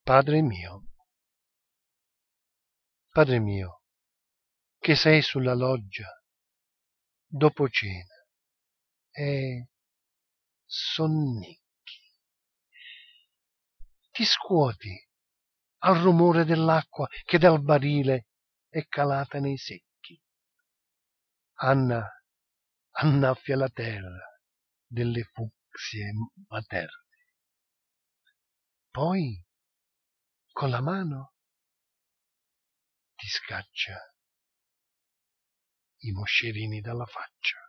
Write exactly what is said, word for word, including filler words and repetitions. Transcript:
Padre mio, Padre mio, che sei sulla loggia dopo cena e sonnicchi, ti scuoti al rumore dell'acqua che dal barile è calata nei secchi. Anna annaffia la terra delle fucsie materne, poi con la mano ti scaccia i moscerini dalla faccia.